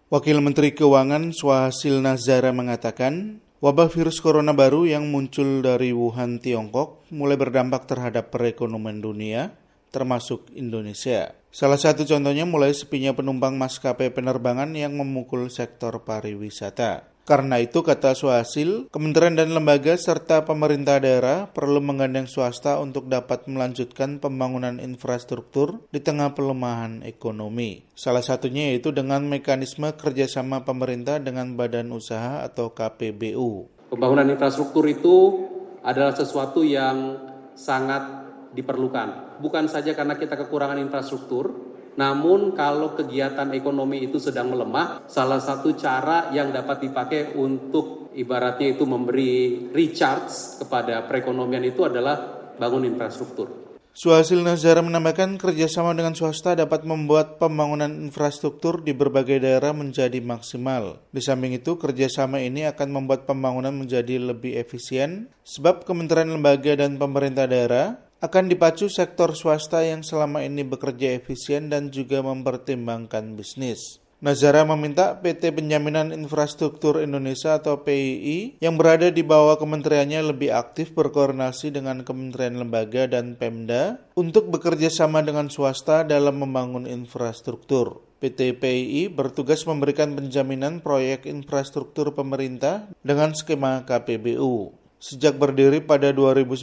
Wakil Menteri Keuangan Swahasil Nazara mengatakan, wabah virus corona baru yang muncul dari Wuhan, Tiongkok mulai berdampak terhadap perekonomian dunia, termasuk Indonesia. Salah satu contohnya mulai sepinya penumpang maskapai penerbangan yang memukul sektor pariwisata. Karena itu, kata Swahasil, kementerian dan lembaga serta pemerintah daerah perlu menggandeng swasta untuk dapat melanjutkan pembangunan infrastruktur di tengah pelemahan ekonomi. Salah satunya yaitu dengan mekanisme kerjasama pemerintah dengan badan usaha atau KPBU. Pembangunan infrastruktur itu adalah sesuatu yang sangat diperlukan. Bukan saja karena kita kekurangan infrastruktur, namun kalau kegiatan ekonomi itu sedang melemah, salah satu cara yang dapat dipakai untuk ibaratnya itu memberi recharge kepada perekonomian itu adalah bangun infrastruktur. Swahasil Nazara menambahkan kerjasama dengan swasta dapat membuat pembangunan infrastruktur di berbagai daerah menjadi maksimal. Di samping itu, kerjasama ini akan membuat pembangunan menjadi lebih efisien, sebab kementerian lembaga dan pemerintah daerah akan dipacu sektor swasta yang selama ini bekerja efisien dan juga mempertimbangkan bisnis. Nazara meminta PT Penjaminan Infrastruktur Indonesia atau PII yang berada di bawah kementeriannya lebih aktif berkoordinasi dengan kementerian lembaga dan Pemda untuk bekerja sama dengan swasta dalam membangun infrastruktur. PT PII bertugas memberikan penjaminan proyek infrastruktur pemerintah dengan skema KPBU. Sejak berdiri pada 2009,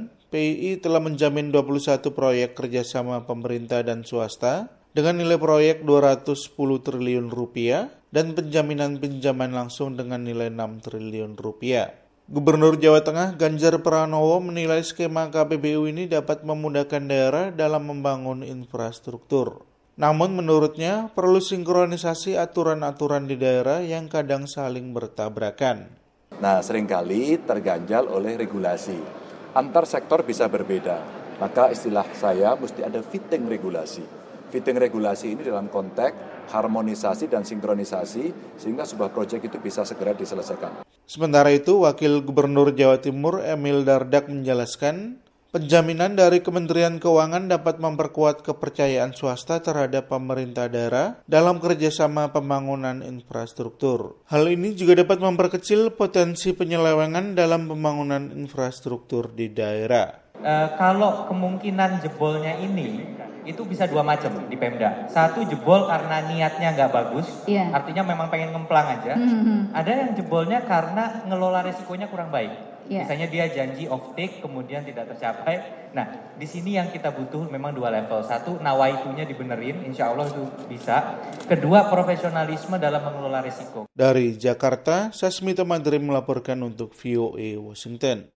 PII telah menjamin 21 proyek kerjasama pemerintah dan swasta dengan nilai proyek 210 triliun rupiah dan penjaminan pinjaman langsung dengan nilai 6 triliun rupiah. Gubernur Jawa Tengah Ganjar Pranowo menilai skema KPBU ini dapat memudahkan daerah dalam membangun infrastruktur. Namun menurutnya perlu sinkronisasi aturan-aturan di daerah yang kadang saling bertabrakan. Nah, seringkali terganjal oleh regulasi. Antar sektor bisa berbeda, maka istilah saya mesti ada fitting regulasi. Fitting regulasi ini dalam konteks harmonisasi dan sinkronisasi sehingga sebuah proyek itu bisa segera diselesaikan. Sementara itu, Wakil Gubernur Jawa Timur Emil Dardak menjelaskan, penjaminan dari Kementerian Keuangan dapat memperkuat kepercayaan swasta terhadap pemerintah daerah dalam kerjasama pembangunan infrastruktur. Hal ini juga dapat memperkecil potensi penyelewengan dalam pembangunan infrastruktur di daerah. Kalau kemungkinan jebolnya ini, itu bisa dua macam di Pemda. Satu, jebol karena niatnya nggak bagus, artinya memang pengen ngemplang aja. Ada yang jebolnya karena ngelola resikonya kurang baik. Misalnya dia janji off-take kemudian tidak tercapai. Nah, di sini yang kita butuh memang dua level. Satu, nawaitunya dibenerin, insya Allah itu bisa. Kedua, profesionalisme dalam mengelola resiko. Dari Jakarta, Sasmita Madrim melaporkan untuk VOA Washington.